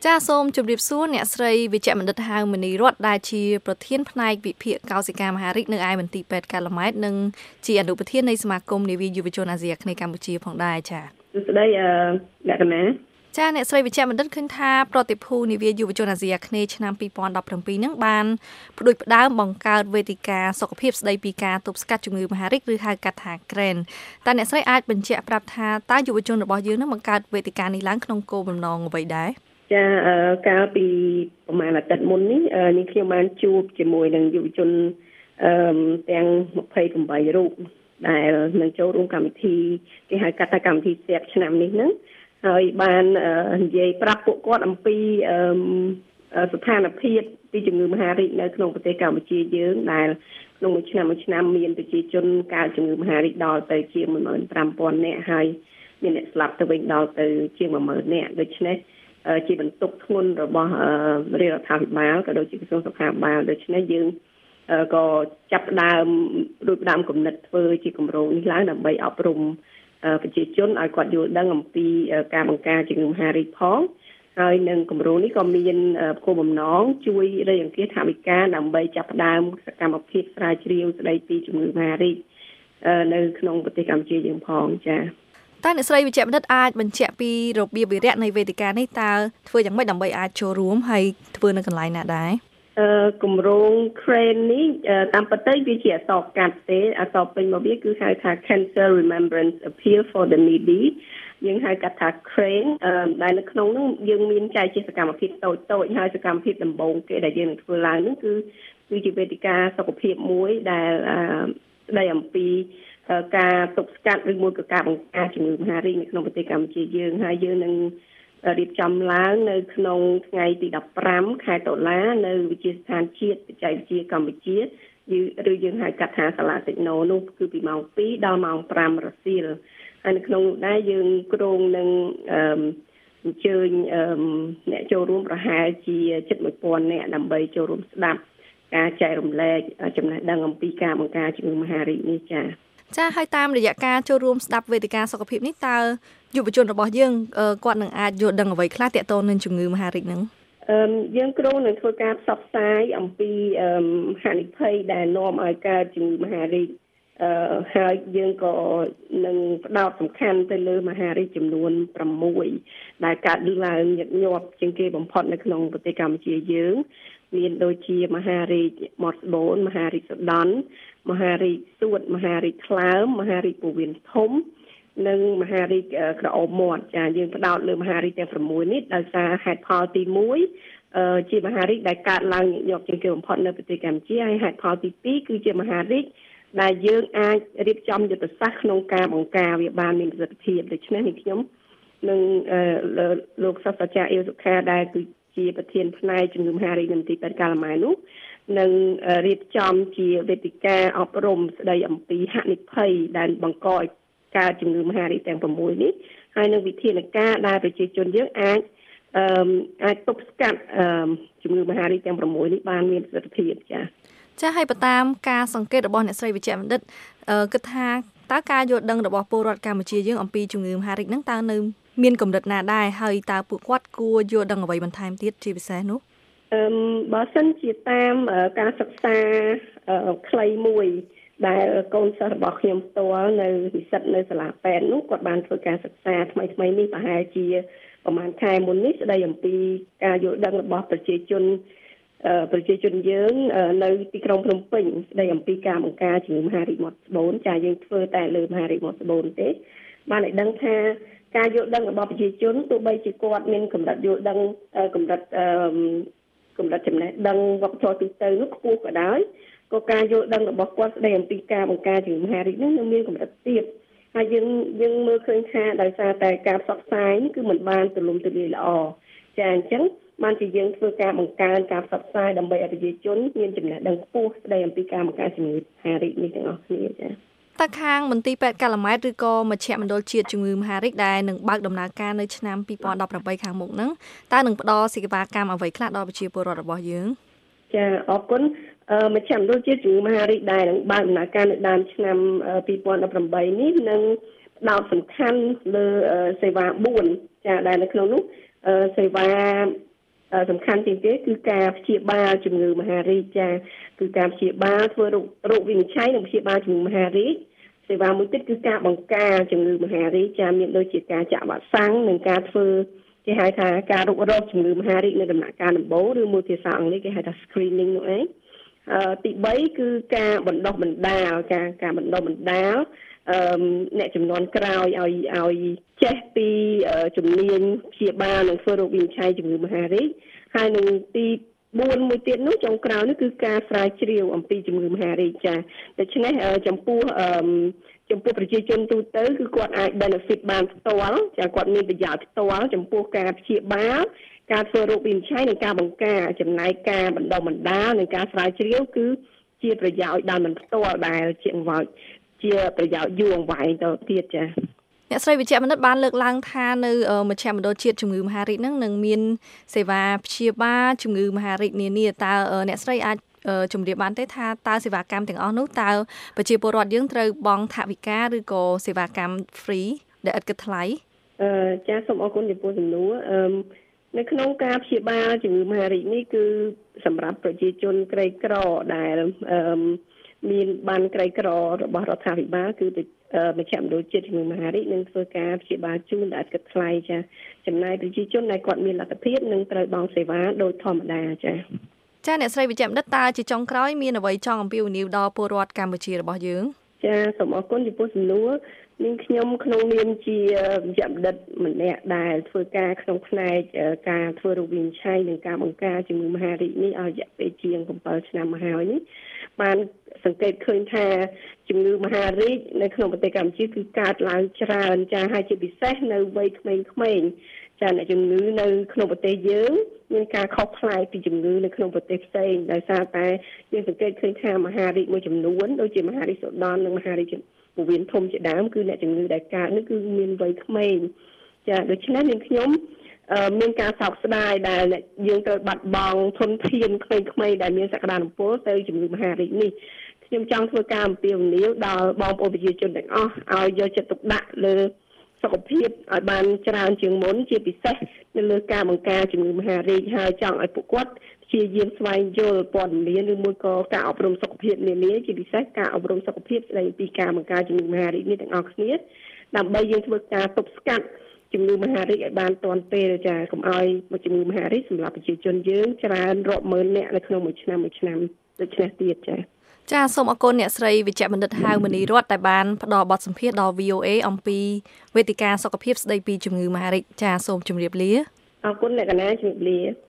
ចាសូមជម្រាបសួរអ្នកស្រីវិជ្ជបណ្ឌិតហៅមនីរតដែលជាប្រធានផ្នែកវិភាគកោសិកាមហារីកនៅឯមន្ទីរពេទ្យកាល់ម៉ែតនិងជាអនុប្រធាននៃសមាគមនាវាយុវជនអាស៊ីអាគ្នេយ៍កម្ពុជាផងដែរចា៎សួស្តីលក្ខណៈចាអ្នកស្រីវិជ្ជបណ្ឌិតឃើញថាប្រតិភូនាវាយុវជនអាស៊ីអាគ្នេយ៍ឆ្នាំ2017នឹងបានផ្ដួចផ្ដើមបង្កើតវេទិកាសុខភាពស្ដីពីការទប់ស្កាត់ជំងឺមហារីកឬហៅកាត់ថា CRAN តើអ្នកស្រីអាចបញ្ជាក់ប្រាប់ថាតើយុវជនរបស់យើងនឹងបង្កើតវេទិកានេះឡើងក្នុងគោលបំណងអ្វីដែរចាកាលពីប្រហែលអាទិត្យមុននេះនាងខ្ញុំបានជួបជាមួយនឹងយុវជនទាំង28រូបដែលនឹងចូលរួមកម្មវិធីគេហៅកាត់ថាកម្មវិធីស្ទាបឆ្នាំនេះហ្នឹងហើយបាននិយាយប្រាប់ពួកគាត់អំពីស្ថានភាពពីជំងឺមហារីកនៅក្នុងប្រទេសកម្ពុជាយើងដែលក្នុងមួយឆ្នាំមានប្រជាជនកើតជំងឺមហារីកដល់ទៅជាង 15,000 នាក់ហើយមានអ្នកស្លាប់ទៅវិញដល់ទៅជាង 10,000 នាក់ដូច្នេះជាបន្ទុកធ្ងន់របស់រដ្ឋាភិបាលក៏ដូចជាក្រសួងសុខាភិបាលដូច្នេះយើងក៏ចាប់ផ្ដើមរួចផ្ដើមគំនិតធ្វើជាគម្រោងនេះឡើងដើម្បីអប់រំប្រជាជនឲ្យគាត់យល់ដឹងអំពីការបង្ការជំងឺមហារីកផងហើយនឹងគម្រោងនេះក៏មានគោលបំណងជួយរៃអង្គាសថវិកាដើម្បីចាប់ផ្ដើមសកម្មភាពស្រាវជ្រាវស្ដីពីជំងឺមហារីកនៅក្នុងប្រទេសកម្ពុជាយើងផងចា៎តើអ្នកស្រីវិជ្ជបណ្ឌិតអាចបញ្ជាក់ពីរបៀបវិរៈនៃវេទិកានេះតើធ្វើយ៉ាងម៉េចដើម្បីអាចចូលរួមហើយធ្វើនៅកន្លែងណាដែរគម្រោង CRAN នេះតាមពិតទៅវាជាអក្សរកាត់ទេអក្សរពេញរបស់វាគឺហៅថា Cancer Remembrance Appeal for the Needy យើងហៅកាត់ថា CRAN ដែលនៅក្នុងនោះយើងមានចែកជាសកម្មភាពតូចហើយសកម្មភាពដំបូងគេដែលយើងនឹងធ្វើឡើងនោះគឺជាវេទិកាសុខភាពមួយដែលស្ដីអំពីការទប់ស្កាត់ឬមួយក៏ការបង្ការជំងឺមហារីកនៅក្នុងប្រទេសកម្ពុជាយើងហើយយើងនឹងរៀបចំឡើងនៅក្នុងថ្ងៃទី15ខែតុលានៅវិទ្យាស្ថានជាតិបច្ចេកវិទ្យាកម្ពុជាឬយើងហៅកាត់ថាសាលាតិចណូនោះគឺពីម៉ោង2ដល់ម៉ោង5រសៀលហើយនៅក្នុងនោះដែរយើងគ្រោងនឹងអញ្ជើញអ្នកចូលរួមប្រហែលជាជិត 1,000 នាក់ដើម្បីចូលរួមស្ដាប់ការចែករំលែកចំណេះដឹងអំពីការបង្ការជំងឺមហារីកនេះចា៎ចាហើយតាមរយៈការចូលរួមស្ដាប់វេទិកាសុខភាពនេះតើយុវជនរបស់យើងគាត់នឹងអាចយល់ដឹងអ្វីខ្លះទាក់ទងនឹងជំងឺមហារីកហ្នឹងយើងគ្រោងនឹងធ្វើការផ្សព្វផ្សាយអំពីហានិភ័យដែលនាំឲ្យកើតជំងឺមហារីកហើយយើងក៏នឹងផ្ដោតសំខាន់ទៅលើមហារីកចំនួន6ដែលកើតឡើងញឹកញាប់ជាងគេបំផុតនៅក្នុងប្រទេសកម្ពុជាយើងមានដូចជាមហារីកមាត់ស្បូនមហារីកសូដន់មហារីកសួតមហារីកថ្លើមមហារីកពោះវៀនធំនិងមហារីកក្រអូបមាត់ចាយើងផ្ដោតលើមហារីកទាំង6នេះដោយសារហេតុផលទី1ជាមហារីកដែលកើតឡើងញឹកញាប់ជាងគេបំផុតនៅប្រទេសកម្ពុជាហើយហេតុផលទី2គឺជាមហារីកដែលយើងអាចរៀបចំយុទ្ធសាស្ត្រក្នុងការបង្ការវាបានមានប្រសិទ្ធភាពដូច្នេះខ្ញុំនឹងលោកសាស្ត្រាចារ្យអ៊ីវសុខាដែលគឺជាប្រធានផ្នែកជំងឺមហារីកនៅមន្ទីរពេទ្យកាល់ម៉ែនោះនឹងរៀបចំជាវេទិកាអប់រំស្ដីអំពីហានិភ័យដែលបង្កឲ្យកើតជំងឺមហារីកទាំង6នេះហើយនឹងវិធានការដែលប្រជាជនយើងអាចទប់ស្កាត់ជំងឺមហារីកទាំង6នេះបានមានប្រសិទ្ធភាពចាហើយបើតាមការសង្កេតរបស់អ្នកស្រីវិជ្ជបណ្ឌិតគិតថាតើការយល់ដឹងរបស់ពលរដ្ឋកម្ពុជាយើងអំពីជំងឺមហារីកហ្នឹងតើនៅមានកម្រិតណាដែរហើយតើពួកគាត់គួរយល់ដឹងអ្វីបន្ថែមទៀតជាពិសេសនោះបើសិនជាតាមការសិក្សាខ្លីមួយដែលកូនសិស្សរបស់ខ្ញុំផ្ទាល់នៅនិស្សិតនៅសាលាពេទ្យនោះគាត់បានធ្វើការសិក្សាថ្មីនេះប្រហែលជាប្រហែលខែមុននេះស្ដីអំពីការយល់ដឹងរបស់ប្រជាជនយើងនៅទីក្រុងភ្នំពេញស្ដីអំពីការបង្ការជំងឺមហារីកមាត់ស្បូនចាយើងធ្វើតែលើមហារីកមាត់ស្បូនទេបានឲ្យដឹងថាការយល់ដឹងរបស់ប្រជាជនទោះបីជាគាត់មានកម្រិតយល់ដឹងកម្រិតចំណេះដឹងវប្បធម៌ទូទៅនោះខ្ពស់ក៏ដោយក៏ការយល់ដឹងរបស់គាត់ស្ដីអំពីការបង្ការជំងឺមហារីកនេះនៅមានកម្រិតទាបហើយយើងមើលឃើញថាដោយសារតែការផ្សព្វផ្សាយនេះគឺមិនបានទូលំទូលាយល្អចាអញ្ចឹងបានជាយើងធ្វើការបង្កើនការផ្សព្វផ្សាយដើម្បីឲ្យប្រជាជនមានចំណេះដឹងខ្ពស់ស្ដីអំពីការបង្ការជំងឺមហារីកនេះទាំងអស់គ្នាចាតើខាងមន្ទីរពេទ្យកាល់ម៉ែតឬក៏មជ្ឈមណ្ឌលជាតិជំងឺមហារីកដែលនឹងបើកដំណើរការនៅឆ្នាំ2018ខាងមុខហ្នឹងតើនឹងផ្ដល់សេវាកម្មអ្វីខ្លះដល់ប្រជាពលរដ្ឋរបស់យើងចាអរគុណមជ្ឈមណ្ឌលជាតិជំងឺមហារីកដែលនឹងបើកដំណើរការនៅដើមឆ្នាំ2018នេះនឹងផ្ដោតសំខាន់លើសេវា4ចាដែលនៅក្នុងនោះសេវាសំខាន់ជាងគេគឺការព្យាបាលជំងឺមហារីកចាគឺការព្យាបាលធ្វើរោគវិនិច្ឆ័យនិងព្យាបាលជំងឺមហារីកសេវាមួយទៀតគឺការបង្ការជំងឺមហារីកចាមានដូចជាការចាក់វ៉ាក់សាំងនិងការធ្វើគេហៅថាការរុករកជំងឺមហារីកនៅដំណាក់កាលដំបូងឬមួយភាសាអង់គ្លេសគេហៅថា screening នោះឯងទី3គឺការបណ្ដុះបណ្ដាលការបណ្ដុះបណ្ដាលអ្នកចំនួនក្រោយឲ្យចេះពីជំនាញព្យាបាលនិងធ្វើរោគវិនិច្ឆ័យជំងឺមហារីកហើយនឹងទី4មួយទៀតនោះចុងក្រោយនោះគឺការស្រាវជ្រាវអំពីជំងឺមហារីកចាដូច្នេះចំពោះប្រជាជនទូទៅគឺគាត់អាច benefit បានផ្ទាល់ចាគាត់មានប្រយោជន៍ផ្ទាល់ចំពោះការព្យាបាលការធ្វើរោគវិនិច្ឆ័យនិងការបង្ការចំណែកការបណ្ដុះបណ្ដាលនិងការស្រាវជ្រាវគឺជាប្រយោជន៍ដល់មិនផ្ទាល់ដែលជាប្រយោជន៍យូរអង្វែងទៅទៀតចាអ្នកស្រីវិជ្ជបណ្ឌិតបានលើកឡើងថានៅមជ្ឈមណ្ឌលជាតិជំងឺមហារីកនឹងមានសេវាព្យាបាលជំងឺមហារីកនានាតើអ្នកស្រីអាចជម្រាបបានទេថាតើសេវាកម្មទាំងអស់នោះតើប្រជាពលរដ្ឋយើងត្រូវបង់ថវិកាឬក៏សេវាកម្ម free ដែលឥតគិតថ្លៃចាសូមអរគុណចំពោះសំណួរនៅក្នុងការព្យាបាលជំងឺមហារីកនេះគឺសម្រាប់ប្រជាជនក្រីក្រដែលមានបានក្រីក្ររបស់រដ្ឋាភិបាលគឺមជ្ឈមណ្ឌលជាតិជំងឺមហារីកនឹងធ្វើការព្យាបាលជូនដែលឥតគិតថ្លៃចាចំណែកប្រជាជនដែលគាត់មានលទ្ធភាពនឹងត្រូវបង់សេវាដោយធម្មតាចាអ្នកស្រីវិជ្ជបណ្ឌិតតើជាចុងក្រោយមានអ្វីចង់អំពាវនាវដល់ពលរដ្ឋកម្ពុជារបស់យើងចាសូមអរគុណចំពោះសំណួរនាងខ្ញុំក្នុងនាមជាវិជ្ជបណ្ឌិតម្នាក់ដែលធ្វើការក្នុងផ្នែកការធ្វើរោគវិនិច្ឆ័យនិងការបង្ការជំងឺមហារីកនេះឲ្យរយៈពេលជាង7ឆ្នាំមកហើយនេះបានសង្កេតឃើញថាជំងឺមហារីកនៅក្នុងប្រទេសកម្ពុជាគឺកើតឡើងច្រើនចាហើយជាពិសេសនៅវ័យក្មេងៗចាអ្នកជំងឺនៅក្នុងប្រទេសយើងមានការខុសប្លែកពីជំងឺនៅក្នុងប្រទេសផ្សេងដោយសារតែយើងសង្កេតឃើញថាមហារីកមួយចំនួនដូចជាមហារីកសូដននិងមហារីកពោះវៀនធំជាដើមគឺអ្នកជំងឺដែលកើតនេះគឺមានវ័យក្មេងចាដូច្នេះនាងខ្ញុំមានការសោកស្ដាយដែលយើងត្រូវបាត់បង់ធនធានក្មេងៗដែលមានសក្តានុពលទៅជំងឺមហារីកនេះខ្ញុំចង់ធ្វើការអំពាវនាវដល់បងប្អូនប្រជាជនទាំងអស់ឲ្យយកចិត្តទុកដាក់លើសុខភាពឲ្យបានច្រើនជាងមុនជាពិសេសនៅលើការបង្ការជំងឺមហារីកហើយចង់ឲ្យពួកគាត់ព្យាយាមស្វែងយល់ព័ត៌មានឬមួយក៏ការអប់រំសុខភាពនានាជាពិសេសការអប់រំសុខភាពស្ដីពីការបង្ការជំងឺមហារីកនេះទាំងអស់គ្នាដើម្បីយើងធ្វើការទប់ស្កាត់ជំងឺមហារីកឲ្យបានទាន់ពេលចាកុំឲ្យជំងឺមហារីកសម្រាប់ប្រជាជនយើងច្រើនរាប់ម៉ឺននាក់នៅក្នុងមួយឆ្នាំដូចនេះទៀតចាសូមអរគុណអ្នកស្រីវិជ្ជបណ្ឌិតហៅមនីរតដែលបានផ្ដល់បទសម្ភាសន៍ដល់ VOA អំពីវេទិកាសុខភាពស្ដីពីជំងឺមហារីកចាសូមជម្រាបលាអរគុណអ្នកកណាជម្រាបលា